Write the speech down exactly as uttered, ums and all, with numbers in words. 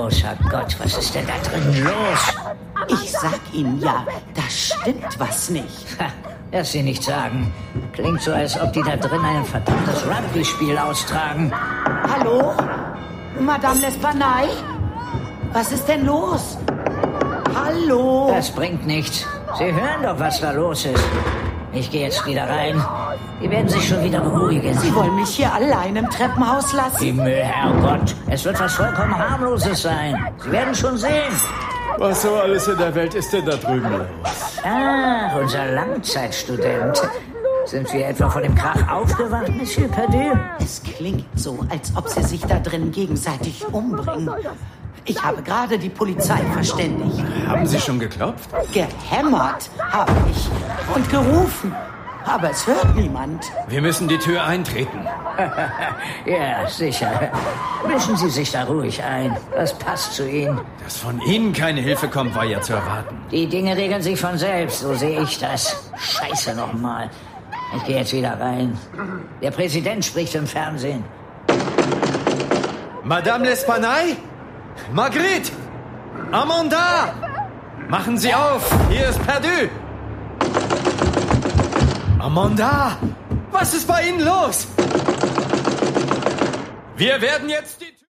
Großer Gott, was ist denn da drin los? Ich sag Ihnen ja, da stimmt was nicht. Ha, lass Sie nicht sagen. Klingt so, als ob die da drin ein verdammtes Rugby-Spiel austragen. Hallo? Madame L'Espanaye? Was ist denn los? Hallo? Das bringt nichts. Sie hören doch, was da los ist. Ich gehe jetzt wieder rein. Die werden sich schon wieder beruhigen. Sie wollen mich hier allein im Treppenhaus lassen? Himmel, Herrgott. Es wird was vollkommen harmloses sein. Sie werden schon sehen. Was so alles in der Welt ist denn da drüben los? Ah, unser Langzeitstudent. Sind wir etwa von dem Krach aufgewacht, Monsieur Perdu? Es klingt so, als ob sie sich da drin gegenseitig umbringen. Ich habe gerade die Polizei verständigt. Haben Sie schon geklopft? Gehämmert habe ich und gerufen. Aber es hört niemand. Wir müssen die Tür eintreten. Ja, sicher. Mischen Sie sich da ruhig ein. Das passt zu Ihnen. Dass von Ihnen keine Hilfe kommt, war ja zu erwarten. Die Dinge regeln sich von selbst, so sehe ich das. Scheiße nochmal. Ich gehe jetzt wieder rein. Der Präsident spricht im Fernsehen. Madame L'Espanaye? Marguerite! Amanda! Machen Sie auf! Hier ist Perdu! Amanda! Was ist bei Ihnen los? Wir werden jetzt die...